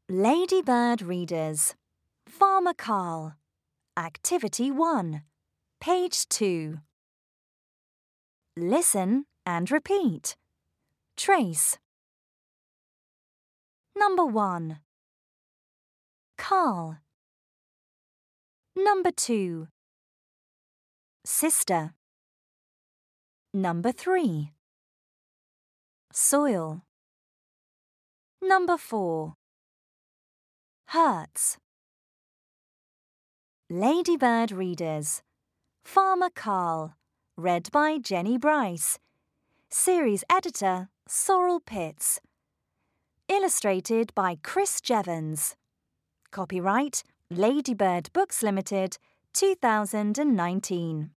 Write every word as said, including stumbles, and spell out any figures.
Ladybird Readers, Farmer Carl, Activity one, Page two. Listen and repeat. Trace. Number one. Carl. Number two. Sister. Number three. Soil. Number four. Hurts. Ladybird Readers, Farmer Carl, read by Jenny Bryce. Series editor, Sorrel Pitts. Illustrated by Chris Jevons. Copyright, Ladybird Books Limited, two thousand nineteen.